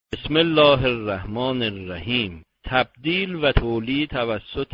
بسم الله الرحمن الرحیم. تبدیل و تولید توسط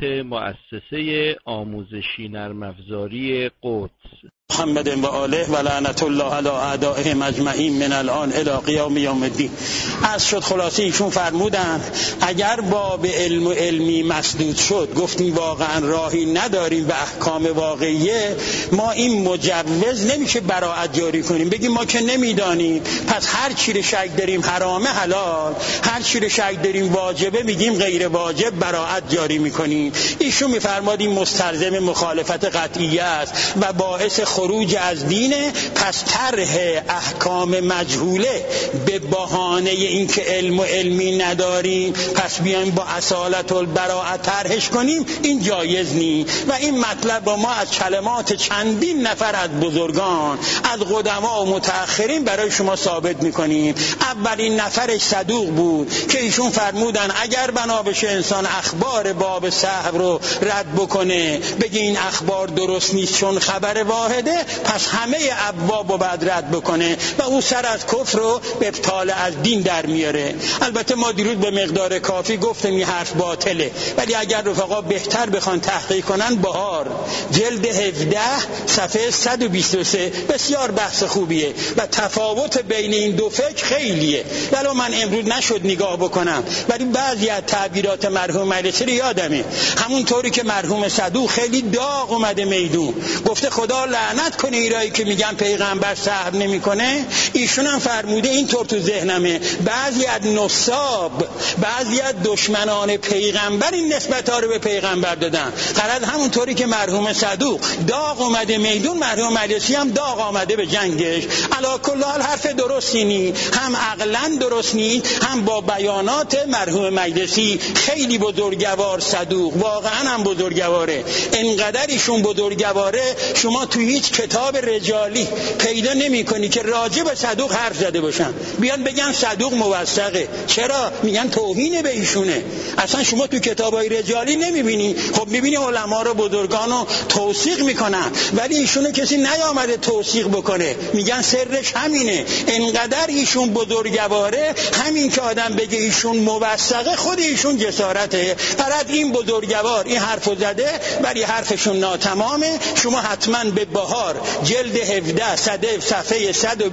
مؤسسه آموزشی نرم افزاری قدس. محمد و آله و لعنت الله علی اعدائهم اجمعین من الان الی قیام یوم الدین. از شد خلاصه ایشون فرمودن اگر باب علم و علمی مسدود شد، گفتیم واقعا راهی نداریم به احکام واقعیه، ما این مجوز نمیشه براءت جاری کنیم، بگیم ما که نمیدانیم پس هر چی رو شک داریم حرامه حلال، هر چی رو شک داریم واجبه میگیم غیر واجب براءت جاری میکنیم. ایشون میفرماد این مستلزم مخالفت قطعیه است و باعث خروج از دینه. پس طرح احکام مجهوله به بهانه اینکه علم و علمی نداریم پس بیایم با اصالت البراءت طرحش کنیم، این جایز نیست. و این مطلب رو ما از کلمات چندین نفر از بزرگان، از قدما و متأخرین برای شما ثابت میکنیم. اولین نفرش صدوق بود که ایشون فرمودن اگر بنا بشه انسان اخبار باب سحر رو رد بکنه، بگه این اخبار درست نیست چون خبر واحده، پس همه ابواب رو بعد رد بکنه و او سر از کفر رو به ابطال از دین در میاره. البته ما دیروز به مقدار کافی گفتیم این حرف باطله، ولی اگر رفقا بهتر بخوان تحقیق کنن، بهار جلد 17 صفحه 123 بسیار بحث خوبیه و تفاوت بین این دو فکر خیلیه. ولو من امروز نشد نگاه بکنم، ولی بعضی از تعبیرات مرحوم مجلسی رو یادمه. همونطوری که مرحوم صدوق خیلی داغ اومده میدون، گفته خدا لعنت کنه ایرایی که میگن پیغمبر سحر نمیکنه، ایشون هم فرموده اینطور تو ذهنمه بعضی از نصاب، بعضی از دشمنان پیغمبر این نسبت ها رو به پیغمبر دادن. غرض همونطوری که مرحوم صدوق داغ اومده میدون، مرحوم مجلسی هم داغ آمده به جنگش. علی کل حال حرف درستی نی، هم عقلا درست نی، هم با بیانات مرحوم مجلسی خیلی بزرگوار صدوق، واقعا هم بزرگواره. انقدر ایشون بزرگواره شما تو هیچ کتاب رجالی پیدا نمی کنی که راجع به صدوق حرف زده باشن بیان بگن صدوق موثقه. چرا؟ میگن توهین به ایشونه. اصلا شما تو کتابای رجالی نمیبینی. خب میبینی علما رو بزرگان رو توثیق میکنن، ولی ایشونو کسی نیامده توثیق بکنه، میگن سرش همینه. انقدر ایشون بزرگواره، همین که آدم بگه ایشون موثقه خود ایشون جسارته. فقط این بزرگوار این حرفو زده ولی حرفشون ناتمامه. شما حتما به بهار جلد 17 صفحه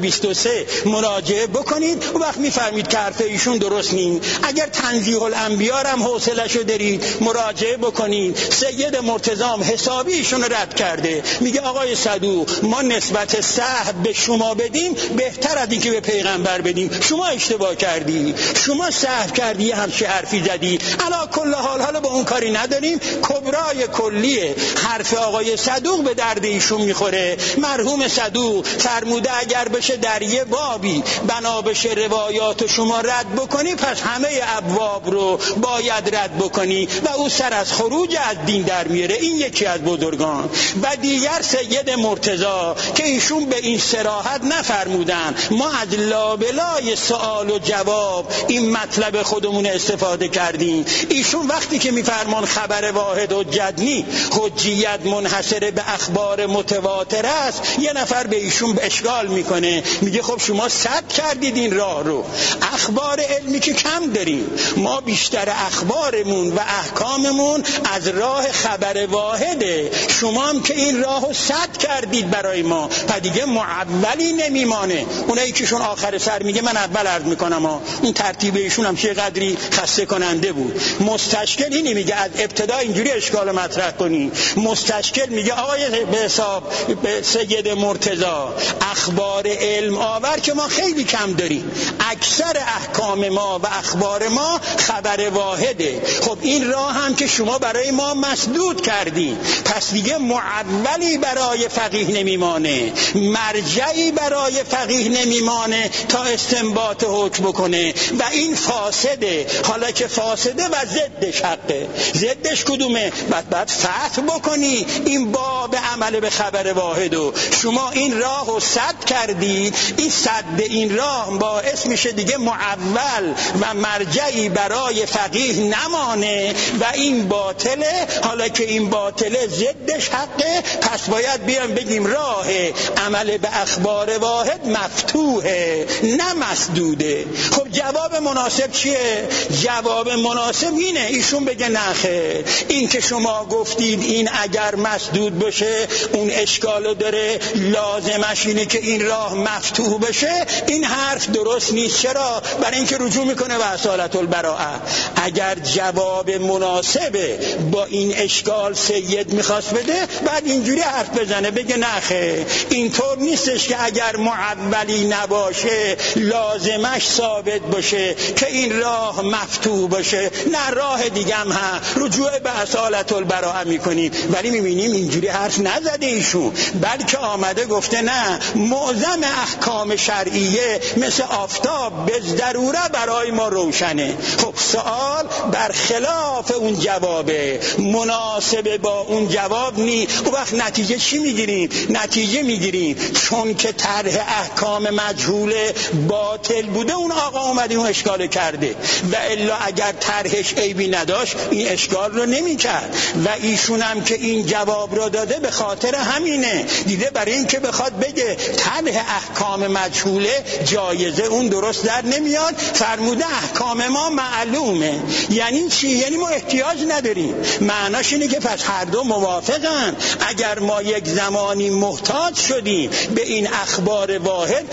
123 مراجعه بکنید، و وقت میفهمید که حرف ایشون درست نیست. اگر تنزیه الانبیا هم حوصله‌شو دارید مراجعه بکنید. سید مرتضی حسابی ایشون رد کرده، میگه آقای صدوق ما نسبت سحر به شما بدیم بهتر از اینکه به پیغمبر بدیم. شما اشتباه کردی، شما سحر کردی، همچه حرفی زدی. علی کل حال حالا با اون کاری نداریم. کبرای کلیه حرف آقای صدوق به درد ایشون میخوره. مرحوم صدوق فرموده اگر بشه در یه بابی بنا بشه روایات شما رد بکنی، پس همه ابواب رو باید رد بکنی و او سر از خروج از دین در میاره. این یکی از بزرگان. و دیگر سید مرتضی که ایشون به این صراحت نفرمودن، ما از لابلای سوال و جواب این مطلب خودمون استفاده کردیم. ایشون وقتی که میفرمان خبر واحد حجت نی، حجیت منحصر به اخبار متواتر است، یه نفر به ایشون اشکال میکنه، میگه خب شما سد کردید این راه رو، اخبار علمی که کم داریم، ما بیشتر اخبارمون و احکاممون از راه خبر واحده، شما هم که این راه رو سد کردید برای ما، پس دیگه معولی نمیمانه. اونایی که شون آخر سر میگه من اول عرض میکنم اون ترتیب ایشون هم چه قدری خسته کننده بود. مستشکل اینی میگه از ابتدا اینجوری اشکال مطرح کنی. مستشکل میگه آقای به حساب سید مرتضی اخبار علم آور که ما خیلی کم داریم، اکثر احکام ما و اخبار ما خبر واحده. خب این راه هم که شما برای ما مسدود کردین، پس دیگه معولی برای فقیه نمیمانه، مرجعی برای فقیه نمیمانه تا استنباط حکم بکنه و این فاسده. حالا که فاسده و ضدش حقه، ضدش کدومه؟ بعد فتح بکنی این باب عمل به خبر واحد شما این راه رو سد کردید، این سد این راه باعث میشه دیگه معول و مرجعی برای فقیه نمانه و این باطله. حالا که این باطله ضدش حقه، پس باید بیان بگیم راه عمل به اخبار واحد مفتوحه نه مسدوده. خب جواب مناسب چیه؟ جواب مناسب اینه ایشون بگه نخیر، این که شما گفتید این اگر مسدود بشه اون اشکالو داره، لازمش اینه که این راه مفتوح بشه. این حرف درست نیست. چرا؟ برای اینکه رجوع میکنه به اصالت البراءه. اگر جواب مناسبه با این اشکال سید میخواست بده، بعد اینجوری حرف بزنه بگه نخیر، اینطور نیستش که اگر معولی نباشه لازمش ثابت باشه که این راه مفتوح باشه. نه، راه دیگه هم رجوع به اصالت البراءه میکنیم. ولی میبینیم اینجوری حرف نزده ایشون، بلکه آمده گفته نه، معظم احکام شرعیه مثل آفتاب به ضروره برای ما روشنه. خب سوال برخلاف اون جوابه، مناسب با اون جواب نی. اون وقت نتیجه چی میگیریم؟ نتیجه میگیریم چون که طرح احکام مجهول باطل بوده اون آقا اومده اون اشکال کرده، و الا اگر طرحش عیبی نداشت این اشکال رو نمیکرد. و ایشون هم که این جواب رو داده به خاطر همینه، دیده برای این که بخواد بگه طرح احکام مجهوله جایزه اون درست در نمیاد، فرموده احکام ما معلومه. یعنی چی؟ یعنی ما احتیاج نداریم. معناش اینه که پس هر دو موافقن. اگر ما یک زمانی محتاج شدیم به این اخبار واحد،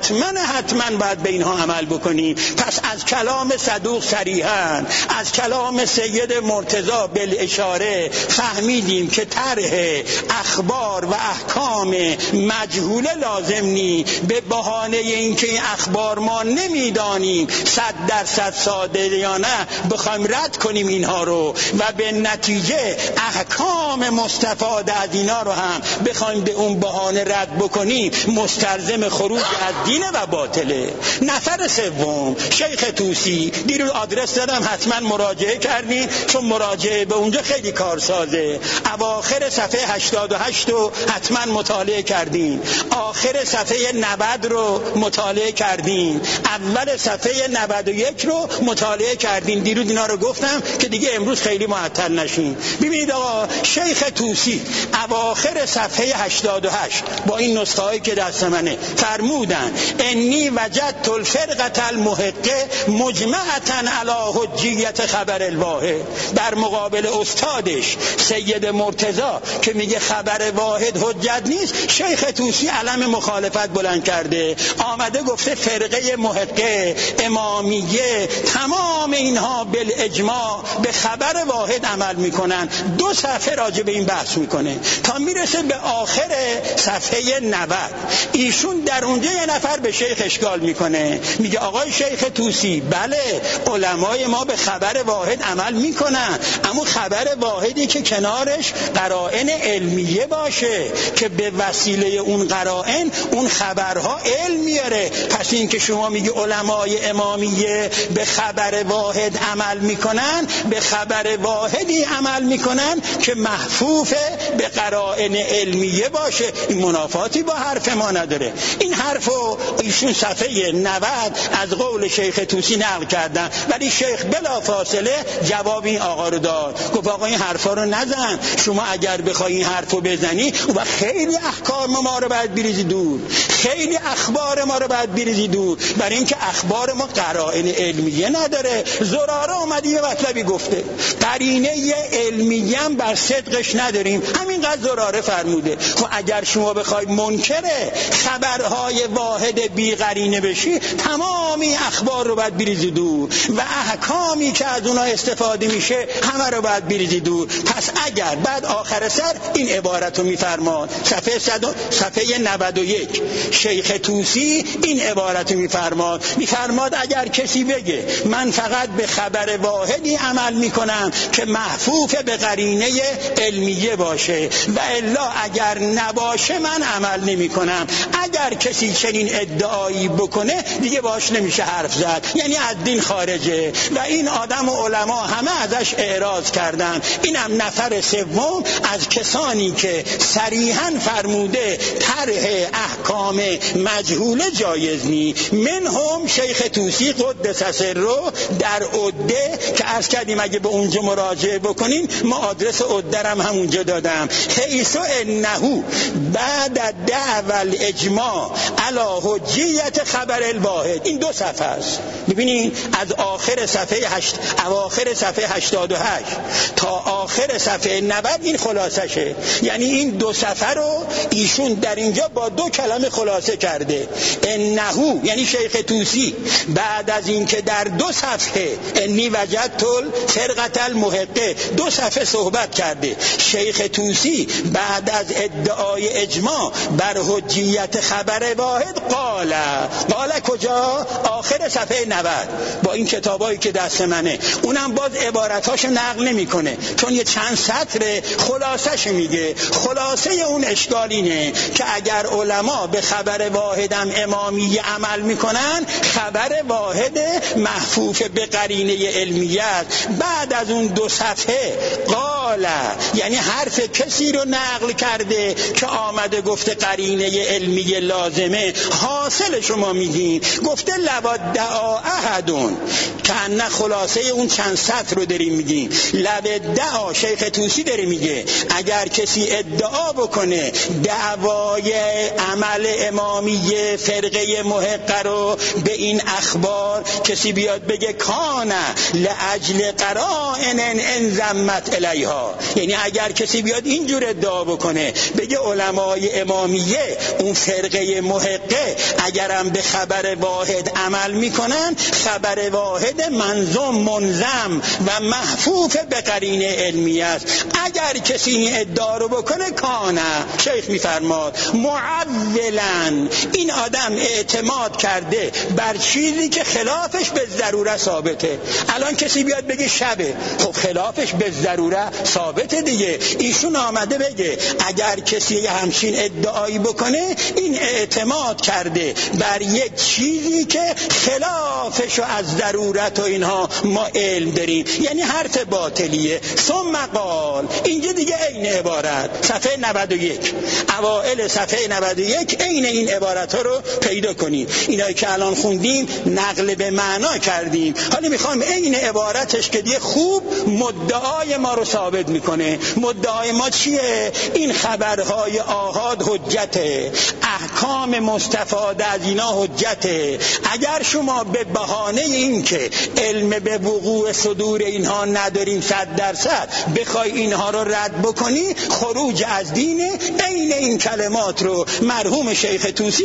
حتما باید به اینها عمل بکنیم. پس از کلام صدوق صریحاً، از کلام سید مرتضی بالاشاره فهمیدیم که طرح اخبار و احکام مجهوله لازم نی. به بهانه اینکه این اخبار ما نمیدانیم 100% ساده یا نه بخوایم رد کنیم اینها رو، و به نتیجه احکام مستفاده از اینا رو هم بخوایم به اون بهانه رد بکنیم، مستلزم خروج از دین و باطله. نفر سوم شیخ طوسی، دیروز آدرس دادم حتما مراجعه کردین، چون مراجعه به اونجا خیلی کارسازه. اواخر صفحه 88 رو حتما مطالعه کردین، آخر صفحه 90 رو مطالعه کردین، اول صفحه 91 رو مطالعه کردین. دیروز اینا رو گفتم که دیگه امروز خیلی معطل نشین. ببینید آقا شیخ طوسی اواخر صفحه 88 با این نسخه هایی که دست منه فرمودن انی وجدت الفرقة المحقه مجمعة علی حجیت خبر الواحد، در مقابل استادش سید مرتضی که میگه خبر واحد حجت نیست، شیخ طوسی علم مخالفت بلند کرده، آمده گفته فرقه محقه، امامیه، تمام اینها بالاجماع به خبر واحد عمل میکنن. 2 صفحه راجع به این بحث میکنه تا میرسه به آخر صفحه 90. ایشون در اونجا یه نفر به شیخ اشکال میکنه، میگه آقای شیخ طوسی بله علمای ما به خبر واحد عمل میکنن، اما خبر واحدی که کنارش قرائن علمیه باشه که به وسیله اون قرائن اون خبرها علم میاره. پس این که شما میگه علمای امامیه به خبر واحد عمل میکنن، به خبر واحدی عمل میکنن که محفوف به قرائن علمیه باشه، این منافاتی با حرف ما نداره. این حرفو ایشون صفحه 90 از قول شیخ طوسی نقل کردن، ولی شیخ بلا فاصله جواب این آقا رو داد، گفت آقا این حرفا رو نزن، شما اگر بخوای این حرفو بزنی و خیلی احکام ما رو باید بریزی دور، خیلی اخبار ما رو باید بریزی دور، برای اینکه اخبار ما قرائن علمیه نداره. زراره اومد یه مطلبی گفته، قرینه علمیه هم بر صدقش نداریم، همینقدر زراره فرموده. خب اگر شما بخوای منکر خبرهای واحد بی قرینه بشی، تمامی اخبار رو باید بریزی دور و احکامی که از اونها استفاده میشه همه رو باید بریزی دور. پس اگر بعد آخر سر این عبارت رو میفرماد، صفحه 91 شیخ طوسی این عبارت رو میفرماد اگر کسی بگه من فقط به خبر واحدی عمل میکنم که محفوف به قرینه علمیه باشه و الا اگر نباشه من عمل نمی کنم، اگر کسی چنین ادعایی بکنه دیگه باش نمیشه حرف زد، یعنی از دین خارجه. و این آدم و علما همه ازش اعراض کردن. اینم نفر سوم از کسانی که صریحاً صریحاً فرموده طرح احکام مجهول جایز نی. منهم شیخ طوسی قدس سره در عده که عرض کردیم اگه به اونجا مراجعه بکنین ما آدرس عده هم همونجا دادم. حیث انه بعد الدعوى الاجماع علی حجیت خبر الواحد. این 2 صفحه است. ببینین از آخر صفحه اواخر صفحه 88 تا آخر صفحه 90 این خلاصشه. یعنی این 2 صفحه رو ایشون در اینجا با 2 کلمه خلاصه کرده. انه یعنی شیخ طوسی بعد از این که در 2 صفحه انی وجدت الفرقة المحقه 2 صفحه صحبت کرده، شیخ طوسی بعد از ادعای اجماع بر حجیت خبر واحد قال کجا؟ آخر صفحه 90 با این کتابایی که دست منه. اونم باز عبارتاشو نقل نمیکنه چون یه چند سطر خلاصش میگه. خلاصه اون اشکال اینه که اگر علما به خبر واحدم امامی عمل میکنن، خبر واحد محفوف به قرینه علمیت بعد از اون 2 صفحه قال یعنی حرف کسی رو نقل کرده که آمده گفته قرینه علمی لازمه. حاصل شما میگین گفته لودعا احدون که نه خلاصه اون چند سطر رو داریم میگیم. لودعا شیخ طوسی داره میگه اگر کسی ادعا بکنه دعوای عمل امامی فرقه محقه رو به این اخبار کسی بیاد بگه کان لاجل قرائن انضمت الیها، یعنی اگر کسی بیاد اینجور ادعا بکنه بگه علمای امامیه اون فرقه محقه اگرم به خبر واحد عمل میکنن، خبر واحد منظم و محفوف به قرینه علمی است. اگر کسی این ادعا رو بکنه کانه، شیخ میفرماد معولا این آدم اعتماد کرده بر چیزی که خلافش به ضرورت ثابته. الان کسی بیاد بگه شبه، خب خلافش به ضرورت ثابته دیگه. ایشون آمده بگه اگر کسی همچین ادعایی بکنه این اعتماد کرده بر یک چیزی که خلافش و از ضرورت و اینها ما علم داریم، یعنی حرف باطلیه. ثم قال اینجا دیگه عین عبارت صفحه 91 اوائل صفحه 91 عین این عبارت ها رو پیدا کنیم. اینایی که الان خوندیم نقل به معنا کردیم، حالا میخوام عین عبارتش که دیگه خوب مدعای ما رو ثابت میکنه. مدعای ما چیه؟ این خبرهای آحاد حجته، احکام مستفاده از اینا حجته. اگر شما به بهانه این که علم به وقوع صدور اینها نداریم 100% بخوای اینها رو رد بکنی، خروج از دین. عین این کلمات رو مرحوم شیخ طوسی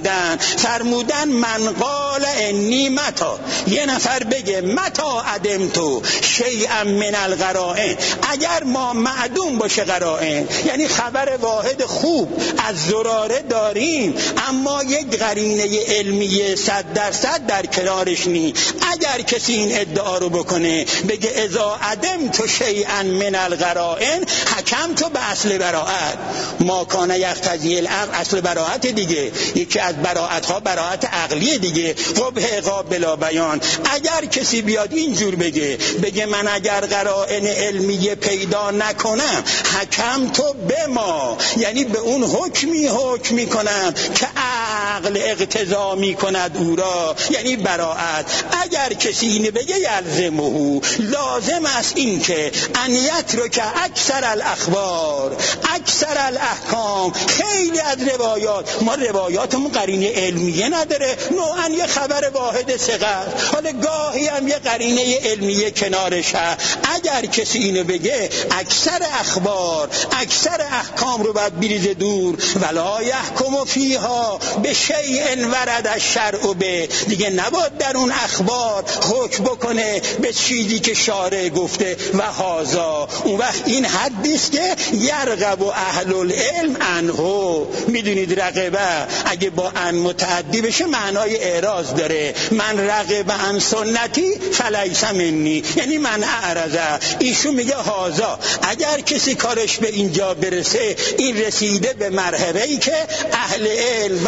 فرمودن من قال انی متا، یه نفر بگه متا عدمتو شیئا من القرائن، اگر ما معدوم باشه قرائن، یعنی خبر واحد خوب از زراره داریم اما یک قرینه علمی 100% در کنارش نی. اگر کسی این ادعا رو بکنه بگه اذا عدمتو شیئا من القرائن حکمتو به اصل براءت، ما کان یقتضی العقل، اصل براءت دیگه، یکی از براءت ها براءت عقلی دیگه، قبح عقاب بلا بیان. اگر کسی بیاد اینجور بگه من اگر قرائن علمی پیدا نکنم حکم تو به ما، یعنی به اون حکمی کنم که عقل اقتضا می کند او را، یعنی براءت. اگر کسی اینو بگه یلزمه، لازم است این که انیت رو که اکثر الاخبار اکثر الاحکام، خیلی از روایات، ما روایاتمون قرینه علمیه نداره، نوعا یه خبر واحد ثقه، حالا گاهی هم یه قرینه علمیه کنارش هست. اگر کسی اینو بگه اکثر اخبار اکثر احکام رو باید بریزه دور. ولا یحکم فیها به شیء ورد الشرع به، دیگه نباید در اون اخبار حکم بکنه به چیزی که شارع گفته. و هازا، اون وقت این حدیث که یرغب اهل العلم عنه. میدونید رغبه اگه با ان متعدی بشه معنای اعراض داره. من رغب عن سنتی فلیس منی، یعنی من اعرضه. ایشون میگه هازا، اگر کسی کارش به اینجا برسه، این رسیده به مرحله‌ای که اهل علم و علما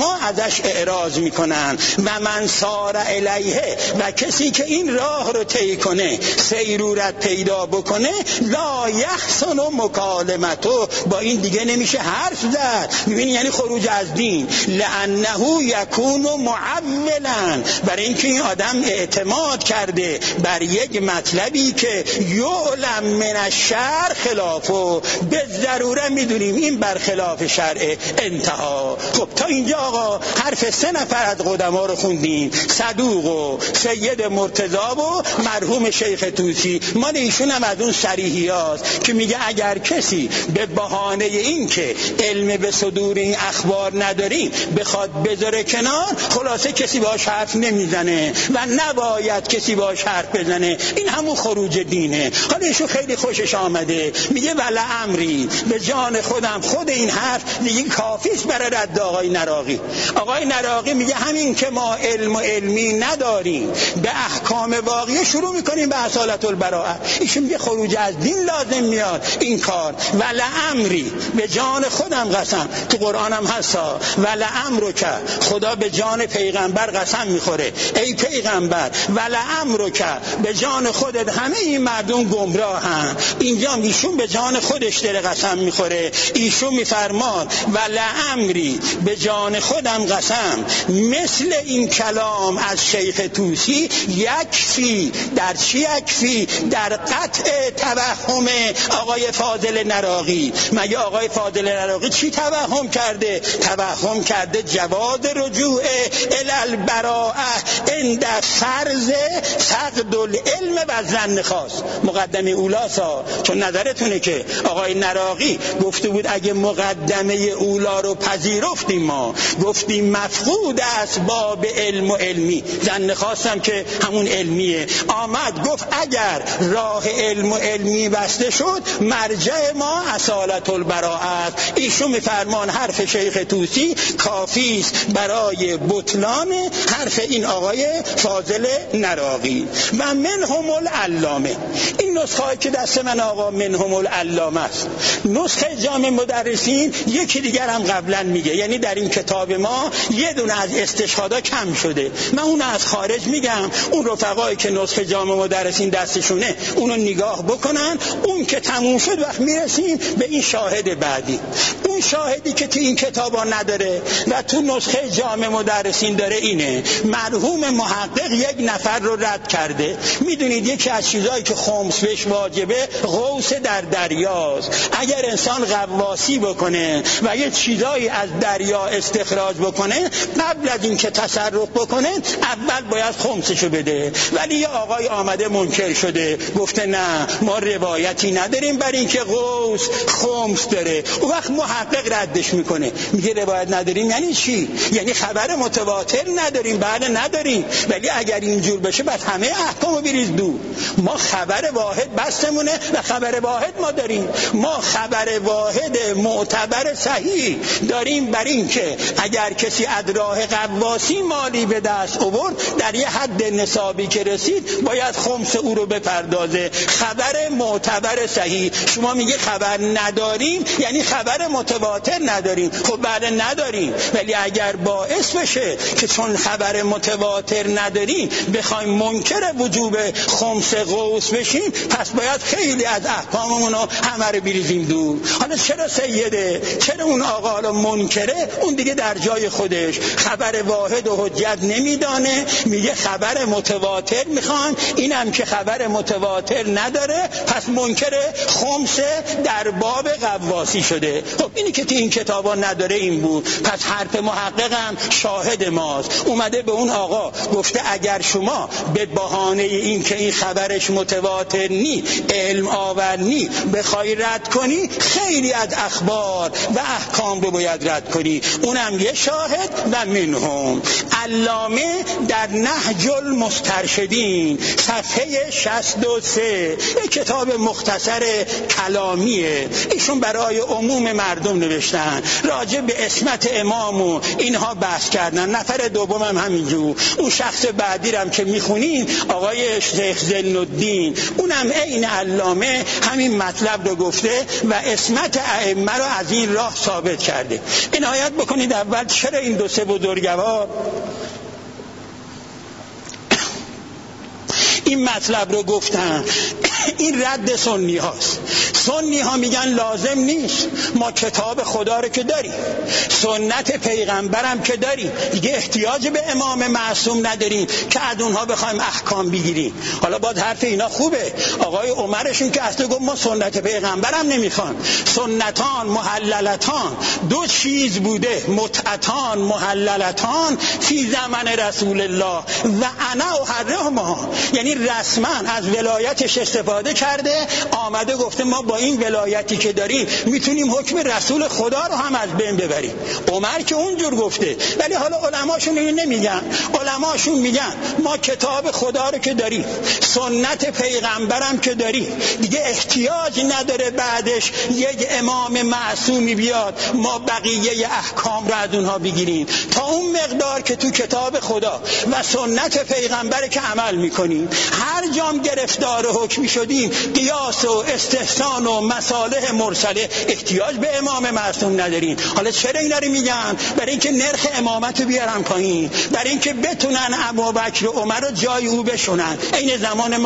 ها ازش اعراض میکنن. و من سار الیه، و کسی که این راه رو طی کنه، سیرورت پیدا بکنه، لا یحسن مکالمتو، با این دیگه نمیشه حرف زد. میبینی یعنی خروج از دین. لانه یکون معولا، برای اینکه این آدم اعتماد کرده بر یک مطلبی که یعلم من الشرع خلافه، به ضروره میدونیم این برخلاف شرع. انتها. خب تا اینجا آقا حرف 3 نفر از قدما رو خوندیم، صدوق و سید مرتضی و مرحوم شیخ طوسی. مال ایشون هم از اون صریحیات که میگه اگر کسی به بهانه این که علم به صدور این اخبار نداریم بخواد بذاره کنار، خلاصه کسی باهاش حرف نمیزنه و نباید کسی باهاش حرف بزنه. این همون خروج دینه. حالا ایشون خیلی خوشش آمده، میگه ولا امری، به جان خودم خود این حرف دیگه کافیست برای رد آقای نراقی. آقای نراقی میگه همین که ما علم و علمی نداریم به احکام واقعی شروع میکنیم به اصالت البراءه. ایشون میگه خروج از دین لازم میاد این کار. ولا امری، به جان خودم قسم، تو قرآن هم هستا ولا امرو که، خدا به جان پیغمبر قسم میخوره، ای پیغمبر ولا امرو که، به جان خودت همه این مردم گمراهن. اینجا ایشون به جان خودش داره قسم میخوره. ایشون میفرماد ولا امری، به جان خودم قسم، مثل این کلام از شیخ طوسی یکفی. در چی یکفی؟ در قطع توهم آقای فاضل نراقی. مگه آقای فاضل نراقی چی توهم کرده؟ توهم کرده جواز رجوع الی البراءه عند فرض فقد العلم و ظن خاص. مقدمه اولاسا، چون نظرتونه که آقای نراقی گفته بود اگه مقدمه اولا رو پذیرفتیم، ما گفتیم مفقود اسباب علم و علمی، ظن خاصم که همون علمیه، آمد گفت اگر راه علم و علمی بسته شد مرجع ما اصالت البراءه. ایشون میفرمان حرف شیخ طوسی کافی است برای بطلان حرف این آقای فاضل نراقی. و منهم العلامه، این نسخه که دست من آقا منهم العلامه است. نسخه جامع مدرسین یکی دیگر هم قبلا میگه، یعنی در این کتاب ما یه دونه از استشهادا کم شده. من اون از خارج میگم، اون رفقایی که نسخه جامع مدرسین دستشونه اونو نگاه بکنن. اون که تموم شد وقت میرسیم به این شاهد بعدی. اون شاهدی که تو این کتابا نداره و تو نسخه جامع مدرسین داره اینه: مرحوم محقق یک نفر رو رد کرده. میدونید یکی از چیزایی که خمس بهش واجبه غوث در دریاست. اگر انسان غواصی بکنه و یه چیزایی از دریا استخراج بکنه، قبل از این که تصرف بکنه اول باید خمسشو بده. ولی یه آقای آمده منکر شده، گفته نه ما روایتی نداریم برای اینکه غوث خمس داره. اون وقت محقق ردش میکنه، میگه روایت نداریم یعنی چی؟ یعنی خبر متواتر نداریم؟ بله نداریم، ولی اگر اینجور بشه بعد همه احکامو بریز دور. ما خبر واحد بستمونه و خبر واحد ما داریم. ما خبر واحد معتبر صحیح داریم برای اینکه اگر کسی از راه غواصی مالی به دست آورد در یه حد نصابی که رسید باید خمس او رو بپردازه. خبر معتبر صحیح. شما میگه خبر نداریم یعنی خبر متواتر نداریم. خب بله نداریم، ولی اگر باعث بشه که چون خبر متواتر نداریم بخوایم منکر وجوب خمس غوث بشیم، پس باید خیلی از احکاممون رو همه رو بریزیم دور. حالا چرا سیده؟ چرا اون آقا رو منکره؟ اون دیگه در جای خودش خبر واحد و حجت نمیدانه، میگه خبر متواتر میخوان. اینم که خبر متواتر نداره پس منکر خمس در باب غواصی شده. خب اینی که تو این کتابا نداره این بود. پس حرف محققم شاهد ماست. اومده به اون آقا گفته اگر شما به بهانه این که این خبرش متواتر نی، علم آور نی، بخوای رد کنی، خیلی از اخبار و احکام رو باید رد کنی. اونم یه شاهد. و منهم علامه در نهج المسترشدین صفحه 63، یک کتاب مختصر کلامیه، ایشون برای عموم مردم نوشتن، راجع به عصمت امام و اینها بحث کردن. نفر دوم هم همینجور. اون شخص بعدی هم که میخونیم آقای شیخ زین الدین، اونم عین علامه همین مطلب رو گفته و عصمت ائمه رو از این راه ثابت کرده. عنایت بکنید اول اول چرا این دو سه بزرگوار این مطلب رو گفتن؟ این رد سنی هاست. سنی ها میگن لازم نیست، ما کتاب خدا رو که داریم، سنت پیغمبرم که داریم، دیگه احتیاج به امام معصوم نداریم که از اونها بخوایم احکام بگیریم. حالا باز حرف اینا خوبه، آقای عمرشون که اصلا گفت ما سنت پیغمبرم نمیخوام. سنتان محللتان، دو چیز بوده، متعتان محللتان فی زمن رسول الله و انا احرمها، یعنی رسما از ولایتش استفاده کرده، آمده گفته ما با این ولایتی که داریم میتونیم حکم رسول خدا رو هم از بین ببریم. عمر که اونجور گفته، ولی حالا علماشون اینو نمیگن. علماشون میگن ما کتاب خدا رو که داریم، سنت پیغمبرم که داریم، دیگه احتیاج نداره بعدش یک امام معصومی بیاد ما بقیه احکام رو از اونها بگیریم، تا اون مقدار که تو کتاب خدا و سنت پیغمبر که عمل میکنیم. هر جام گرفتار حکمی شدیم، قیاس و استحسان و مصالح مرسله، احتیاج به امام معصوم نداریم. حالا چرا اینا رو میگن؟ برای اینکه نرخ امامت رو بیارن پایین، برای اینکه بتونن ابوبکر و عمر رو جای او بشونن. این زمان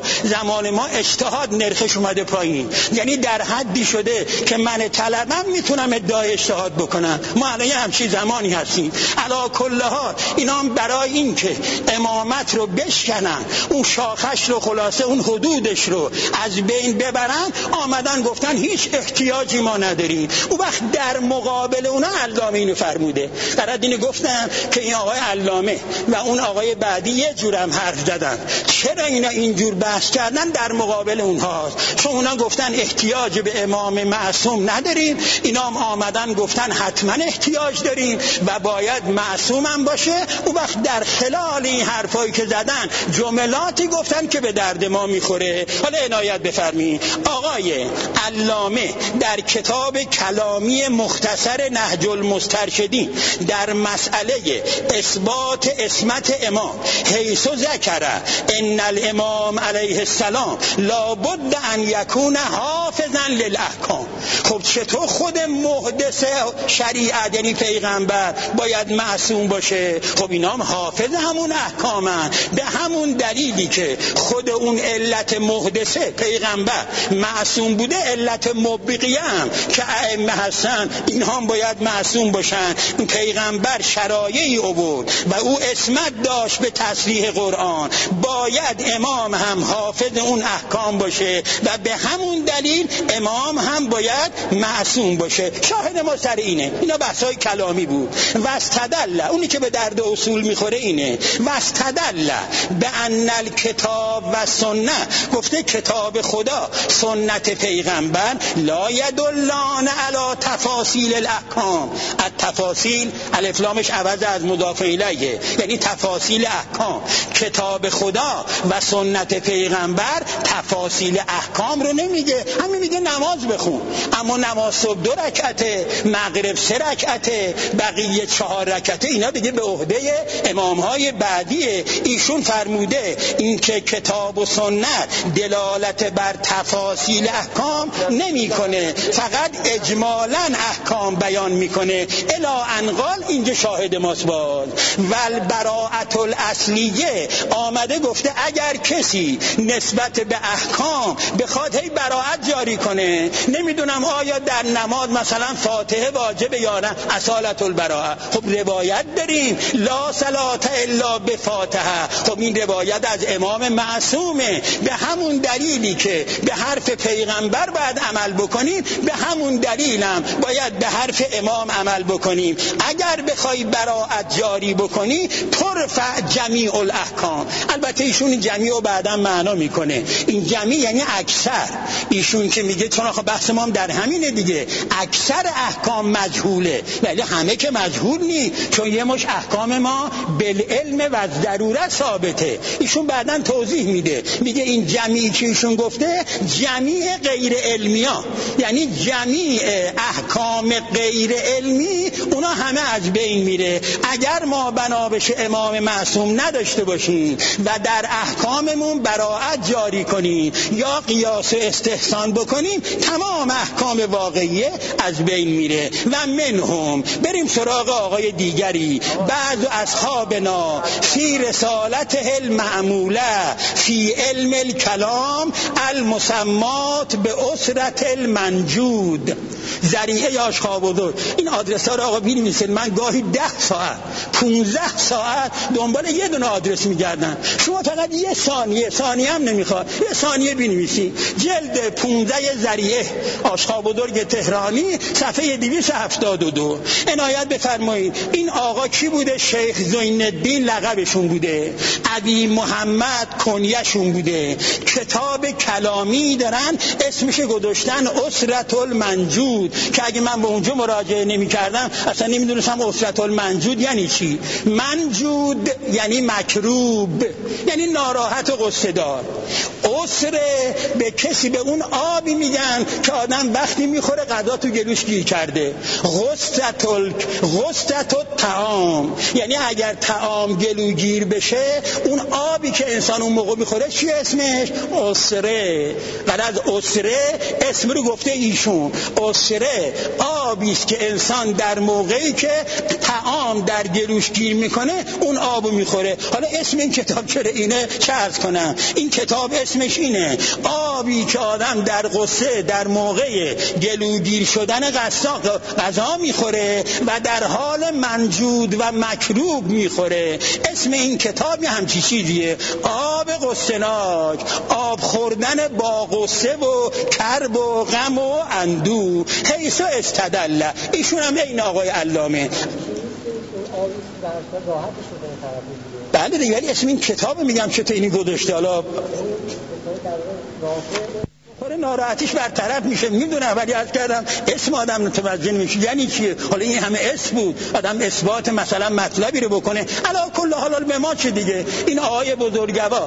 ما اجتهاد نرخش اومده پایین، یعنی در حدی شده که من طلبم میتونم ادعای اجتهاد بکنم. ما الان همچین زمانی هستیم. علی کل حال اینا هم برای اینکه امامت رو بشکنن، اون شاخش رو خلاصه اون حدودش رو از بین ببرن، آمدن گفتن هیچ احتیاجی ما نداریم. اون وقت در مقابل اونا علامه اینو فرموده. در حد اینو گفتم که این آقای علامه و اون آقای بعدی یه جورم حرف زدن. چرا اینا اینجور بحث کردن؟ در مقابل اونهاست، چون اونا گفتن احتیاج به امام معصوم نداریم، اینا هم آمدن گفتن حتما احتیاج داریم و باید معصوم هم باشه. اون وقت در خلال این حرفایی که زدن جملاتی گفتن که به درد ما میخوره. حالا عنایت بفرمایید، آقای علامه در کتاب کلامی مختصر نهج المسترشدین در مسئله اثبات اسمت امام حیث ذکر ان الامام علیه السلام لابد ان یکون حافظا للاحکام. خب چطور خود محدث شریعت یعنی پیغمبر باید معصوم باشه؟ خب اینا هم حافظ همون احکامن، به همون دلیلی که خود اون علت محدثه پیغمبر معصوم بوده، علت مبقیه هم که ائمه هستن اینها هم باید معصوم باشن. پیغمبر شرایعی آورد و او اسمت داشت به تصریح قرآن، باید امام هم حافظ اون احکام باشه و به همون دلیل امام هم باید معصوم باشه. شاهد ما سر اینه. اینا بحثای کلامی بود. واستدل، اونی که به درد اصول میخوره اینه، واستدل به ان الکتاب و سنت، گفته کتاب خدا سنت پیغمبر لا یدلان علی تفاصیل الاحکام. التفاصیل الف لامش عوض از مضاف الیه، یعنی تفاصیل احکام. کتاب خدا و سنت پیغمبر تفاصیل احکام رو نمیگه، همین میگه نماز بخون، اما نماز صبح 2 رکعته، مغرب 3 رکعته، بقیه 4 رکعته، اینا دیگه به عهده امامهای بعدیه. ایشون فرموده این که کتاب و سنت دلالت بر تفاصیل احکام نمیکنه، فقط اجمالاً احکام بیان میکنه. الی انقال اینجا شاهد ماست. باز والبراءة الاصلیه آمده گفته اگر کسی نسبت به احکام بخواد هی براءت جاری کنه، نمیدونم آیا در نماز مثلا فاتحه واجب یا نه، اصالت البراءه. خب روایت داریم لا صلاة الا بفاتحه، خب این روایت از امام معصومه. به همون دلیلی که به حرف پیغمبر باید عمل بکنیم، به همون دلیلم باید به حرف امام عمل بکنیم. اگر بخوای براءت جاری بکنی ترفع جمیع الاحکام. البته ایشون جمیع رو بعدا معنا میکنه، این جمیع یعنی اکثر. ایشون که میگه چون آخه بحث ما هم در همینه دیگه، اکثر احکام مجهوله، ولی همه که مجهول نی، چون یه مش احکام ما بالعلم و ضرورت ثابته. ایشون بعد بعداً توضیح میده، میگه این جمیعی که ایشون گفته جمیع غیر علمی ها، یعنی جمیع احکام غیر علمی اونا همه از بین میره. اگر ما بنا بشه امام معصوم نداشته باشیم و در احکاممون براءت جاری کنیم یا قیاس و استحسان بکنیم، تمام احکام واقعیه از بین میره. و منهم، بریم سراغ آقای دیگری، بعض اصحابنا فی رسالته المعموله فی علم الکلام المسمات به اسرت المنجود، ذریعه آشخابدر. این آدرس ها رو آقا بنویسید. من گاهی 10 ساعت 15 ساعت دنبال یه دونه آدرس میگردم. شما فقط یه ثانیه هم نمیخواد، یه ثانیه بنویسید. جلد 15 ذریعه آشخابدر تهرانی، صفحه 272. عنایت بفرمایید. این آقا کی بوده؟ شیخ زین الدین لقبشون بوده، ابی محمد کنیشون بوده. کتاب کلامی دارن اسمش گذاشتن اسرت المنجود، که اگه من به اونجا مراجعه نمی کردم اصلا نمیدونستم اسرت المنجود یعنی چی. منجود یعنی مکروب، یعنی ناراحت و غصه دار. اسره به کسی، به اون آبی میگن که آدم وقتی میخوره غذا تو گلوش گیر کرده. غصت الطعام، یعنی اگر طعام گلوگیر بشه، اون آبی که انسان اون موقع میخوره چی اسمش؟ اسره. بعد از اسره اسم رو گفته ایشون. اسره آبی است که انسان در موقعی که طعام در گلوش گیر میکنه اون آبو میخوره. حالا اسم این کتاب چرا اینه؟ چه عرض کنم؟ این کتاب اسمش اینه، آبی که آدم در غصه در موقع گلوگیر شدن غذا میخوره و در حال منجود و مکروب میخوره. اسم این کتاب همچی چیزیه، آب غصه‌ناک، آب خوردن با غصه و کرب و غم و اندو. حیث استدل. ایشون هم این آقای علامه. بله دیگه، ولی اسم این کتاب میگم چطور اینی گذاشته. حالا ناراحتیش برطرف میشه، میدونم، ولی عرض کردم اسم آدم متوجه نمیشه یعنی چیه. حالا این همه اسم بود، آدم اثبات مثلا مطلبی رو بکنه. علی کل حال به ما چه دیگه. این آقای بزرگوار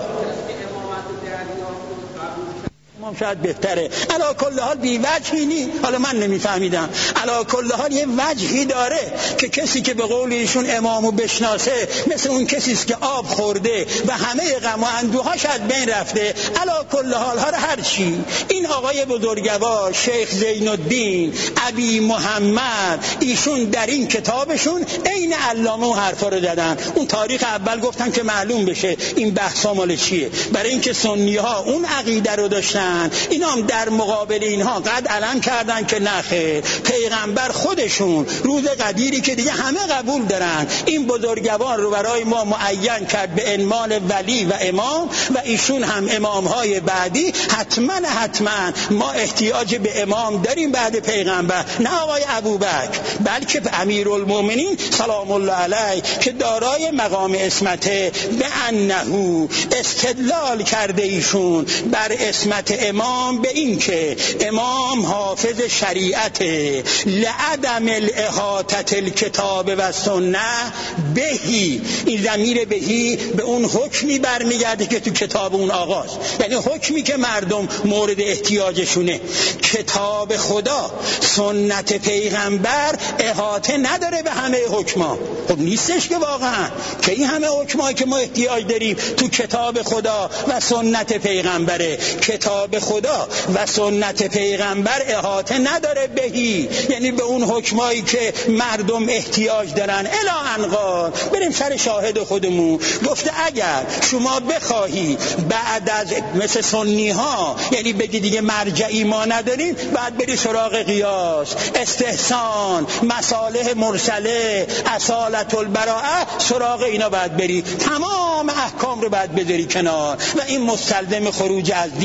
شاید بهتره. علی کل حال بی وجهی نی، حالا من نمیفهمیدم. علی کل حال یه وجهی داره که کسی که به قول ایشون امامو بشناسه مثل اون کسی است که آب خورده و همه غم و اندوهاش از بین رفته. علی کل حال هر چی. این آقای بزرگوار شیخ زین الدین ابی محمد، ایشون در این کتابشون عین علامه و حرفا رو زدن. اون تاریخ اول گفتن که معلوم بشه این بحثا مال چیه، برای اینکه سنی ها اون عقیده رو داشتن. اینا هم در مقابل اینها قد علم کردن که نخیر، پیغمبر خودشون روز قدیری که دیگه همه قبول دارن این بزرگوار رو برای ما معین کرد به عنوان ولی و امام، و ایشون هم امامهای بعدی. حتما ما احتیاج به امام داریم بعد پیغمبر، نه آقای ابوبکر بلکه امیرالمومنین سلام الله علیه که دارای مقام عصمته. به انه استدلال کرده ایشون بر عصمت امام به این که امام حافظ شریعت، لعدم الاحاطه الکتاب و سنه بهی. این ضمیر بهی به اون حکمی برمیگرده که تو کتاب اون آغاز، یعنی حکمی که مردم مورد احتیاجشونه. کتاب خدا، سنت پیغمبر احاطه نداره به همه حکما. خب نیستش که واقعا که این همه حکمایی که ما احتیاج داریم تو کتاب خدا و سنت پیغمبره. کتاب خدا و سنت پیغمبر احاطه نداره بهی، یعنی به اون حکمایی که مردم احتیاج دارن. الی انقال بریم سر شاهد خودمون. گفته اگر شما بخواهی بعد از مثل سنی ها یعنی بگی دیگه مرجعی ما نداریم، بعد بری سراغ قیاس، استحسان، مصالح مرسله، اصالت البراءه، سراغ اینا بعد بری. تمام احکام رو بعد بذاری کنار و این مستلزم خروج از دینه.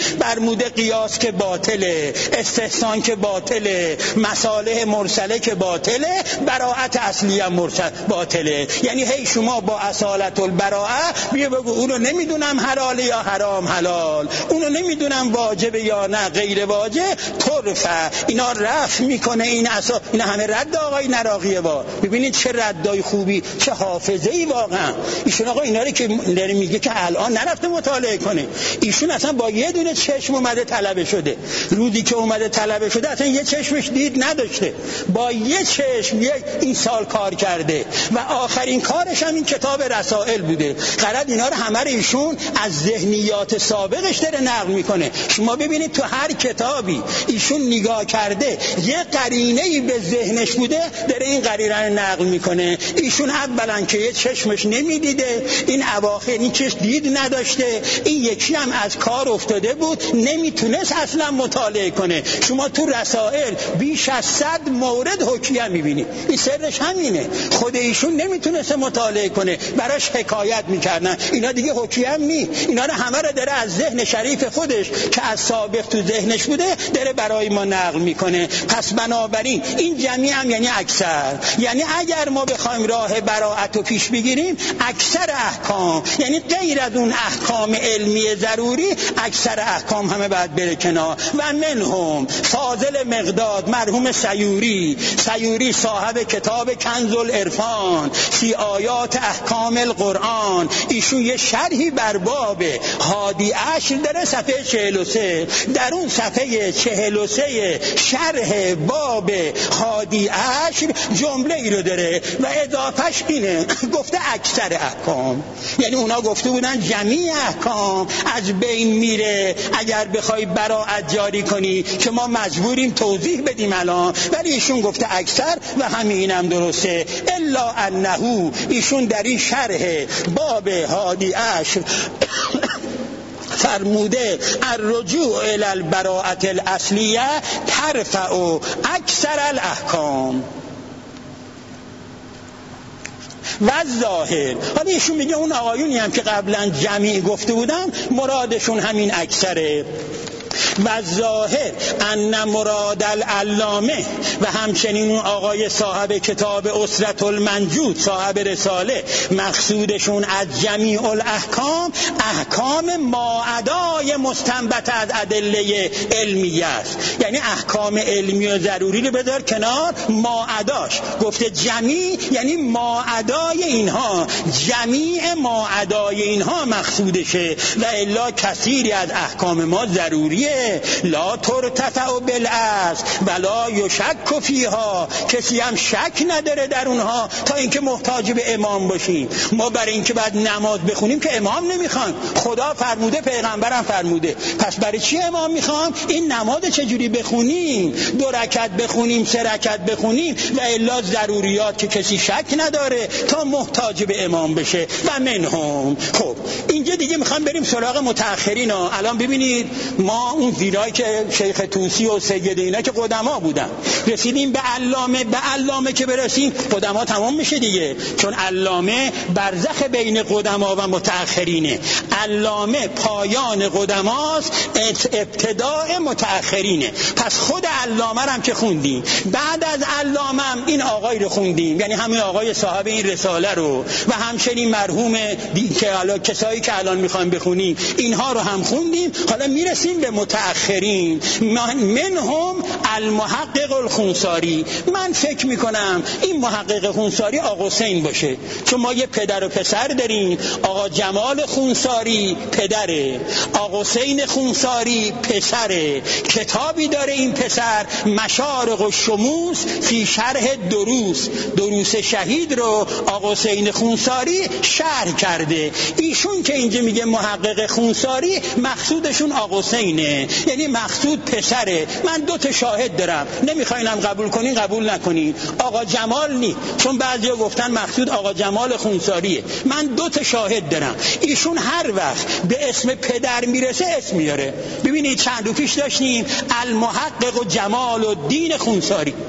برموده قیاس که باطله، استحسان که باطله، مصالح مرسله که باطله، براءت اصلی هم باطله. یعنی هی شما با اصالت البراءه بیا بگو اونو نمیدونم حلاله یا حرام حلال، اونو نمیدونم واجبه یا نه غیر واجب، طرفه اینا رفع میکنه. اینا همه رد آقای نراقیه با. ببینید چه ردای خوبی، چه حافظه‌ای واقعا. ایشون آقا اینا رو که داره میگه که الان نرفته مطالعه کنه، ایشون اصلا با یه دونه چشم اومده طلبه شده. روزی که اومده طلبه شده اصلا یه چشمش دید نداشته، با یه چشم این سال کار کرده و آخرین کارش هم این کتاب رسائل بوده. قرار اینا رو همه رو ایشون از ذهنیات سابقش داره نقل میکنه. شما ببینید تو هر کتابی ایشون نگاه کرده یه قرینه‌ای به ذهنش بوده، داره این قرینه رو نقل میکنه. ایشون اولا که یه چشمش نمیدیده، این اواخر این چشم دید نداشته، این یکی هم از کار افتاده بود نمیتونست اصلا مطالعه کنه. شما تو رسائل بیش از 100 مورد حکیه میبینید. این سرش همینه، خود ایشون نمیتونست مطالعه کنه، براش حکایت میکردن. اینا دیگه حکیه هم نی، اینا رو همه رو داره از ذهن شریف خودش که از سابق تو ذهنش بوده داره برای ما نقل میکنه. پس بنابراین این جمعی هم یعنی اکثر، یعنی اگر ما بخوایم راه براءت رو پیش بگیریم، اکثر احکام یعنی غیر از اون احکام علمی ضروری، اکثر احکام همه باید بره کنار. و منهم فاضل مقداد مرحوم سیوری صاحب کتاب کنز العرفان فی آیات احکام القرآن، ایشون یه شرحی بر باب هادی عشر داره، صفحه 43. در اون صفحه 43 شرح باب هادی عشر جمله ای رو داره و اضافهش اینه، گفته اکثر احکام، یعنی اونا گفته بودن جمیع احکام از بین میره اگر بخوای براءت جاری کنی، که ما مجبوریم توضیح بدیم الان، ولی ایشون گفته اکثر و همینم درسته. الا انه ایشون در این شرح باب هادی عشر فرموده الرجوع الی البراءة الاصلیه ترفع اکثر الاحکام و ظاهر. حالا ایشون میگه اون آقایونی هم که قبلا جمعی گفته بودن مرادشون همین اکثره. و ظاهر ان مراد العلامه و همچنین اون آقای صاحب کتاب اسرة المنجود صاحب رساله، مقصودشون از جمیع الاحکام احکام ماعدای مستنبت از ادله علمیه است. یعنی احکام علمی و ضروری رو بذار کنار، ماعداش گفته جمیع یعنی ماعدای اینها، جمیع ماعدای اینها مقصودشه. و الا کثیری از احکام ما ضروریه، لا ترتفع بالعصر ولا یشک فیها، کسی هم شک نداره در اونها تا اینکه محتاج به امام باشیم. ما برای اینکه بعد نماز بخونیم که امام نمیخوان، خدا فرموده پیغمبرم فرموده، پس برای چی امام میخوام؟ این نماز چجوری بخونیم، 2 رکعت بخونیم 3 رکعت بخونیم، و الا ضروریات که کسی شک نداره تا محتاج به امام بشه. و منهم. خب اینجا دیگه میخوام بریم سراغ متأخرین ها. الان ببینید ما اون زیرایی که شیخ طوسی و سید اینا که قدما بودن، رسیدیم به علامه که برسیم قدما تمام میشه دیگه، چون علامه برزخ بین قدما و متأخرینه. علامه پایان قدماست، ابتداء متأخرینه. پس خود علامه هم که خوندیم، بعد از علامه هم این آقای رو خوندیم، یعنی همین آقای صاحب این رساله رو، و همچنین مرحوم که حالا کسایی که الان میخوایم بخونیم اینها رو هم خوندیم. حالا میرسیم به متأخرین. منهم المحقق الخونساری. من فکر میکنم این محقق خونساری آقا حسین باشه، چون ما یه پدر و پسر داریم، آقا جمال خونساری پدره، آقا حسین خونساری پسره. کتابی داره این پسر، مشارق الشموس فی شرح دروس شهید رو آقا حسین خونساری شرح کرده. ایشون که اینجا میگه محقق خونساری، مقصودشون آقا حسینه، یعنی مقصود پسره. من 2 شاهد دارم، نمیخواینم قبول کنین قبول نکنین. آقا جمال نی، چون بعضیا گفتن مقصود آقا جمال خونساریه. من 2 شاهد دارم. ایشون هر وقت به اسم پدر میرسه اسم میاره. ببینید چند رو پیش داشتیم المحقق و جمال الدین خونساری، چند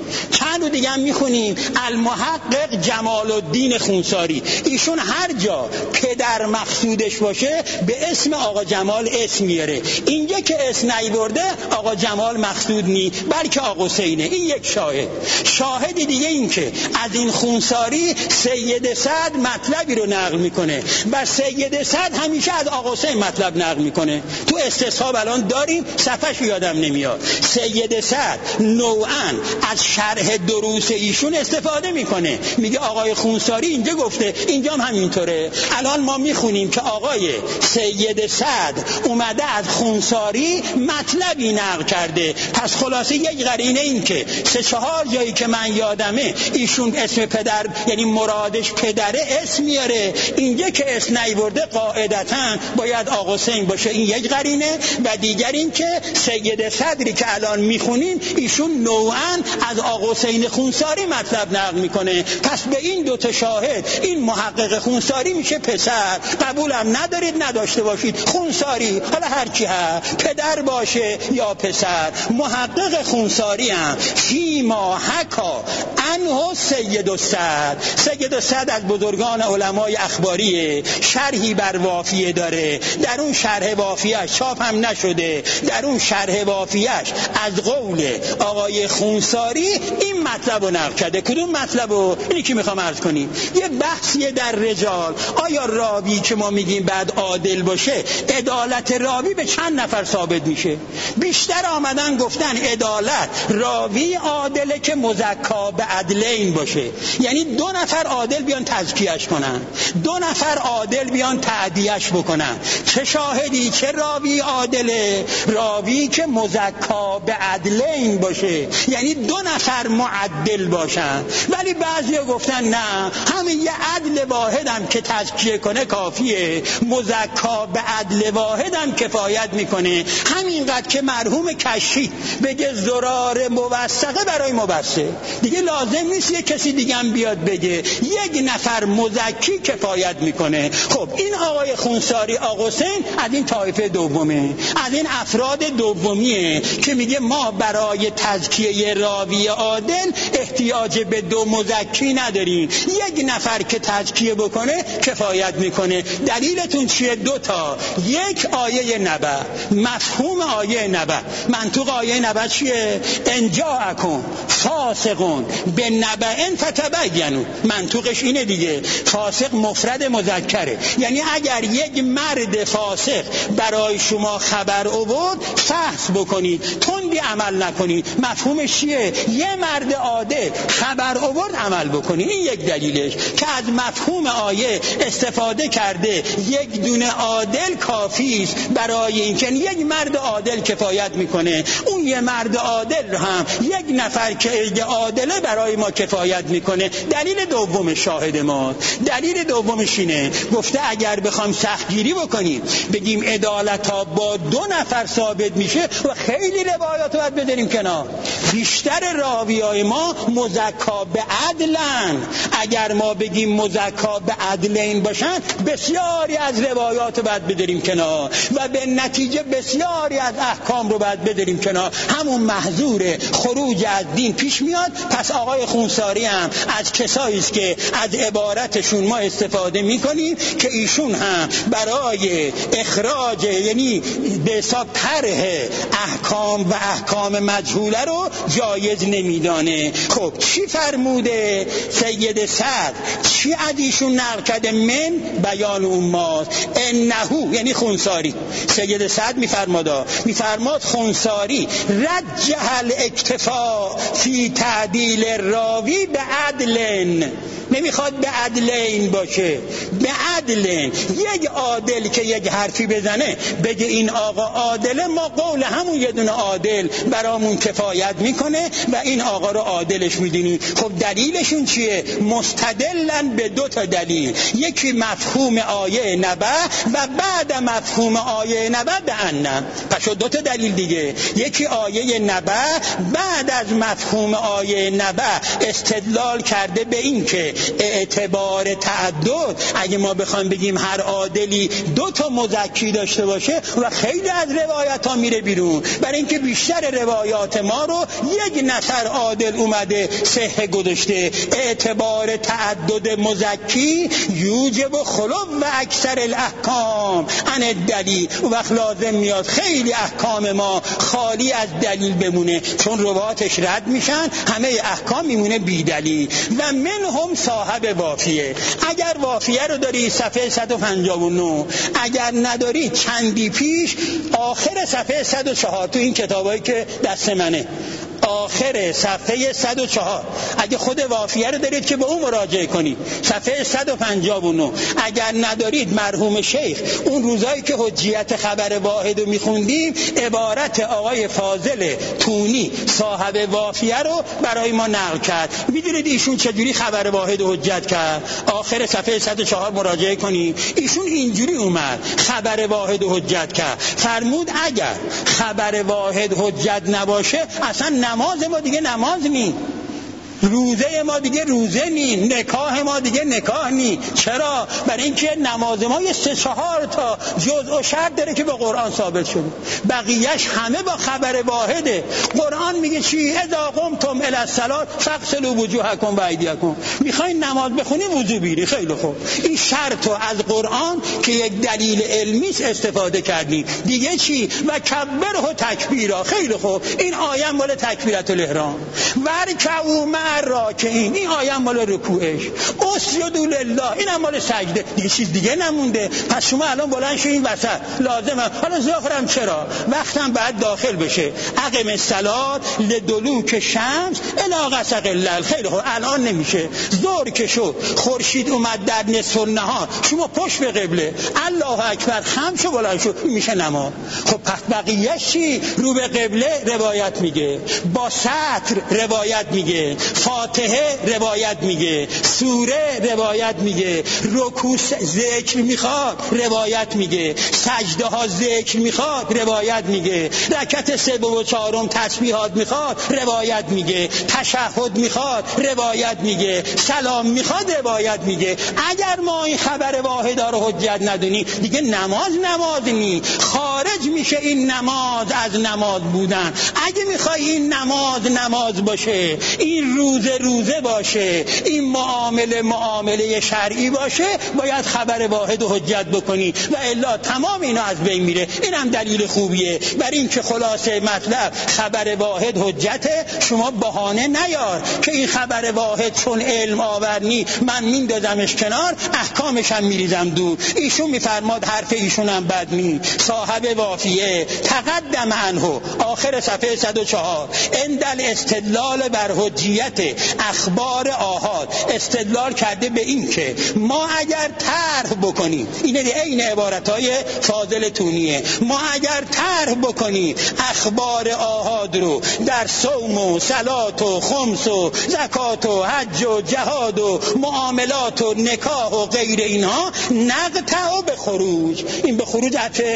چند رو دیگه هم میخونیم. المحقق جمال الدین خونساری، ایشون هر جا پدر مقصودش باشه به اسم آقا جمال اسم میاره. اینجا که اسم نیورده آقا جمال مقصود نی بلکه آقا حسینه. این یک شاهد. شاهد دیگه این که از این خونساری سید سعد مطلبی رو نقل میکنه و سید سعد همیشه از آقا حسین مطلب نقل میکنه. تو استصحاب الان داریم، صفحش یادم نمیاد. سید سعد نوعاً از شرح دروس ایشون استفاده میکنه، میگه آقای خونساری اینجا گفته، اینجا هم همینطوره. الان ما میخونیم که آقای سید سعد اومده از خونساری مطلبی نقل کرده. پس خلاصه یک قرینه این که 3-4 جایی که من یادمه ایشون اسم پدر، یعنی مرادش پدره، اسم میاره. اینجا که اسم نیورده قاعدتاً باید آقا حسین باشه. این یک قرینه. و دیگر این که سید صدری که الان میخونیم ایشون نوعاً از آقا حسین خونساری مطلب نقل میکنه. پس به این 2 شاهد این محقق خونساری میشه پسر. قبولم ندارید نداشته باشید، خونساری حالا هر کی هست، پدر باشه یا پسر. محقق خونساری هم فیما حکا عنه سید سعد. سید سعد از بزرگان علمای اخباریه، شرحی بر وافیه داره. در اون شرح وافیهش چاپ هم نشده. در اون شرح وافیهش از قول آقای خونساری این مطلب رو نقل کرده. کدوم مطلب رو؟ اینی که میخوام عرض کنیم. یه بحثیه در رجال. آیا راوی که ما میگیم بعد عادل باشه، عدالت راوی به چند نفر ثابت میشه؟ بیشتر آمدن گفتن عدالت راوی عادله که مزکا به عدلین باشه، یعنی 2 نفر عادل بیان تزکیهش کنن، 2 نفر عادل بیان تعدیهش بکنن. چه شاهدی که راوی عادله؟ راوی که مزکا به عدلین باشه، یعنی 2 نفر معدل باشن. ولی بعضیا گفتن نه، همین یه عدل واحدم که تزکیه کنه کافیه، مزکا به عدل واحدم کفایت میکنه. همینقدر که مرحوم کشی بگه زرار موثقه برای مبصر، دیگه لازم نیست یه کسی دیگه هم بیاد بگه. 1 نفر مزکی کفایت میکنه. خب این آقای خونساری آقا حسین از این طایفه دومه، از این افراد دومیه که میگه ما برای تزکیه راوی عادل احتیاج به 2 مزکی نداریم، 1 نفر که تزکیه بکنه کفایت میکنه. دلیلتون چیه؟ 2 تا. 1 آیه نبأ، مفهوم آیه نبأ. منطوق آیه نبأ چیه؟ ان جاءکم فاسقون بنبأ فتبینوا. منطوقش اینه دیگه. فاسق مفرد مذکره، یعنی اگر یک مرد فاسق برای شما خبر آورد فحص بکنید، تندی عمل نکنید. مفهومش چیه؟ یه مرد عادل خبر آورد عمل بکنید. این یک دلیلش که از مفهوم آیه استفاده کرده. 1 دونه عادل کافی است برای اینکه 1 مرد عادل کفایت میکنه. اون 1 مرد عادل هم 1 نفر که عادله برای ما کفایت میکنه. دلیل دوم شاهد ما، دلیل دومش اینه، گفته اگر بخوام سختگیری بکنیم بگیم عدالت ها با 2 نفر ثابت میشه و خیلی روایات رو باید بذاریم کنار. بیشتر راویای ما مزکا به عدلن. اگر ما بگیم مزکا به عدلین باشن بسیاری از روایات رو باید بذاریم کنار و به نتیجه بسیاری از احکام رو باید بذاریم کنار. همون محظور خروج از دین پیش میاد. پس آقای خونساری هم از کسایی است که از عبارتشون ما استفاده میکنیم که ایشون هم برای اخراج، یعنی به حساب طرح احکام و احکام مجهوله رو جایز نمیدانه. خب چی فرموده سید سعد؟ چی از ایشون نقل کرده؟ من بیان امات انهو، یعنی خونساری. سید سعد میفرماد خونساری رجح الاکتفاء فی تعدیل راوی به عدلن. نمیخواد به عدلین باشه، به عدلین. 1 عادل که 1 حرفی بزنه بگه این آقا عادله، ما قول همون 1 دونه عادل برامون کفایت میکنه و این آقا رو عادلش میدونیم. خب دلیلشون چیه؟ مستدلن به 2 تا دلیل. یکی مفهوم آیه نبأ و بعد مفهوم آیه نبأ به ان. پس 2 تا دلیل دیگه. یکی آیه نبأ، بعد از مفهوم آیه نبأ استدلال کرده به این که اعتبار تعدد اگه ما بخوایم بخوایم بگیم هر عادلی 2 تا مزکی داشته باشه و خیلی از روایت ها میره بیرون، برای اینکه بیشتر روایات ما رو یک نفر عادل اومده صحه گذاشته. اعتبار تعدد مزکی یوجب خلو و اکثر الاحکام عن الدلیل. وقت لازم میاد خیلی احکام ما خالی از دلیل بمونه، چون روایاتش رد میشن، همه احکام میمونه بی دلیل. و منهم صاحب وافیه. اگر وافیه رو داری صفحه 159، اگر نداری چندی پیش آخر صفحه 104 تو این کتابایی که دست منه، آخر صفحه 104 اگه خود وافیه رو دارید که به اون مراجعه کنید، صفحه 159. اگر ندارید مرحوم شیخ اون روزایی که حجیت خبر واحد رو میخوندیم عبارت آقای فاضل تونی صاحب وافیه رو برای ما نقل کرد. میدونید ایشون چجوری خبر واحد رو حجت کرد؟ آخر صفحه 104 مراجعه کنید. ایشون اینجوری اومد خبر واحد رو حجت کرد، فرمود اگر خبر واحد حجت نباشه اصلا نماز ما دیگه نماز نی، روزه ما دیگه روزه نی، نکاح ما دیگه نکاح نی. چرا؟ برای اینکه نماز ما یه 3-4 تا جزء و شرط داره که به قرآن ثابت شده، بقیهش همه با خبر واحده. قرآن میگه چی؟ اذا قمتم الی الصلاة فاغسلوا وجوهکم و ایدیکم. میخواین نماز بخونی وضو بگیری، خیلی خوب. این شرط رو از قرآن که یک دلیل علمی استفاده کردیم. دیگه چی؟ و کبره تکبیرا، خیلی خوب. این آیه مال تکبیرت الاحرام. ورکعوا راکعین، این آیه مال رکوعش. اسجدوا لله، این هم مال سجده. دیگه چیز دیگه نمونده. پس شما الان بلند شو این وسط لازمه. حالا ظاهرم چرا؟ وقتم بعد داخل بشه. اقم الصلاة لدلوک شمس الی غسق الليل. خیلی خوب، الان نمیشه. ظهر که شد خورشید اومد در نصف النهار، شما پشت به قبله الله اکبر خمس بلند شو، میشه نماز. خب پس بقیه چی؟ رو به قبله روایت میگه، با سطر روایت میگه، فاتحه روایت میگه، سوره روایت میگه، رکوع ذکر میخواد روایت میگه، سجده ها ذکر میخواد روایت میگه، رکعت 3 و 4 تسبیحات میخواد روایت میگه، تشهد میخواد روایت میگه، سلام میخواد روایت میگه. اگر ما این خبر واحدا رو حجت ندونی دیگه نماز نی، خارج میشه این نماز از نماز بودن. اگه میخوای این نماز باشه، این روزه باشه، این معامله شرعی باشه، باید خبر واحد و حجت بکنی و الا تمام اینا از بین میره. اینم دلیل خوبیه برای این که خلاصه مطلب خبر واحد حجته. شما بهانه نیار که این خبر واحد چون علم آورنی من میندازمش کنار، احکامش هم میریزم دور. ایشون میفرماد حرف ایشون هم بد نی. صاحب وافیه تقدم عنه آخر صفحه 104 اندل استدلال بر حجیت اخبار آحاد استدلال کرده به این که ما اگر طرح بکنیم، این عین عبارتهای فاضل تونیه، ما اگر طرح بکنیم اخبار آحاد رو در صوم و صلات و خمس و زکات و حج و جهاد و معاملات و نکاح و غیر اینها، نقطع به خروج، این به خروج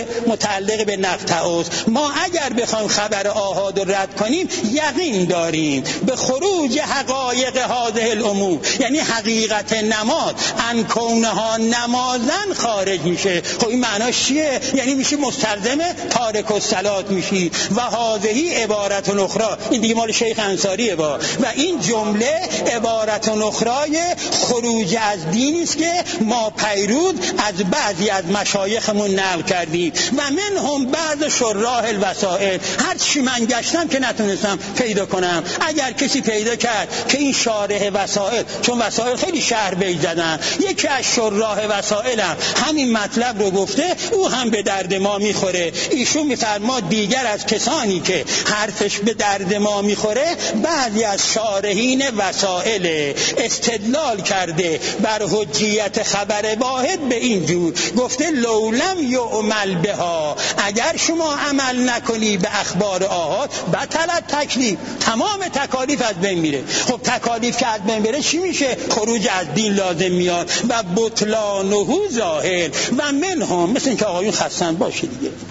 متعلق به نقطع است. ما اگر بخوایم خبر آحاد رو رد کنیم یقین داریم به خروج حقایق هذه الامور، یعنی حقیقت نماز ان کونها نمازن خارج میشه. خب این معناش چیه؟ یعنی میشه مستلزم تارک الصلات میشی. و هذه عبارت اخرى، این دیگه مال شیخ انصاریه و این جمله عبارت اخرای خروج از دینی است که ما پیرود از بعضی از مشایخمون نقل کردیم. و منهم بعض شراح الوسائل، هر چی من گشتم که نتونستم پیدا کنم. اگر کسی پیدا کرد که این شارح وسائل، چون وسائل خیلی شهر بیت زدن، یکی از شراح وسائل همین مطلب رو گفته، او هم به درد ما میخوره. ایشون میفرماد دیگر از کسانی که حرفش به درد ما میخوره بعضی از شارحین وسائل استدلال کرده بر حجیت خبر واحد به این جور گفته لولم یعمل بها، اگر شما عمل نکنی به اخبار آحاد بطلت تکلیف، تمام تکالیف از بین میره. خب تکالیف که از بین بره چی میشه؟ خروج از دین لازم میاد و بطلانه ظاهر. و منهم مثل اینکه آقایون خستن باشه دیگه.